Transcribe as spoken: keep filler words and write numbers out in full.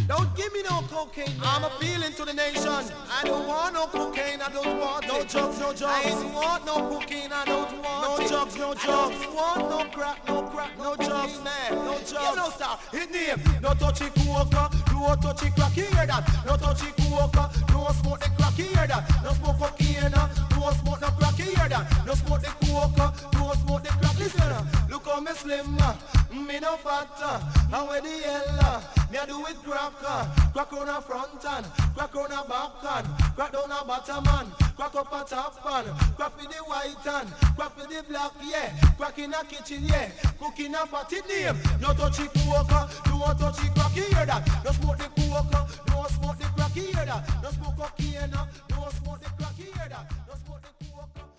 Don't give me no cocaine. I'm appealing to the nation. I don't want no cocaine. I don't want no drugs, no drugs. I don't want no cocaine. I don't want no drugs, no drugs. I don't want no crack, no crack, no drugs, man, no drugs. You know, star, hit name. No touchy coca, no touchy crack. Hear that? No touchy coca, no smoke the crack. Hear that? No smoke cocaine, no smoke no crack. Hear that? No smoke the coca, no smoke the crack. Listen, look how me slim, me no fat. And where the hell? Me a do it crack, crack on a front and crack on a back and crack down a bottom and crack up a top and crack with the white and crack with the black, yeah. Crack in a kitchen, yeah. Cooking a party name. No touchy coca, no touchy crack, you hear that? No smoke the coca, no smoke the crack, you hear that? No smoke cocaine, no smoke the crack, you hear that? No smoke the coca.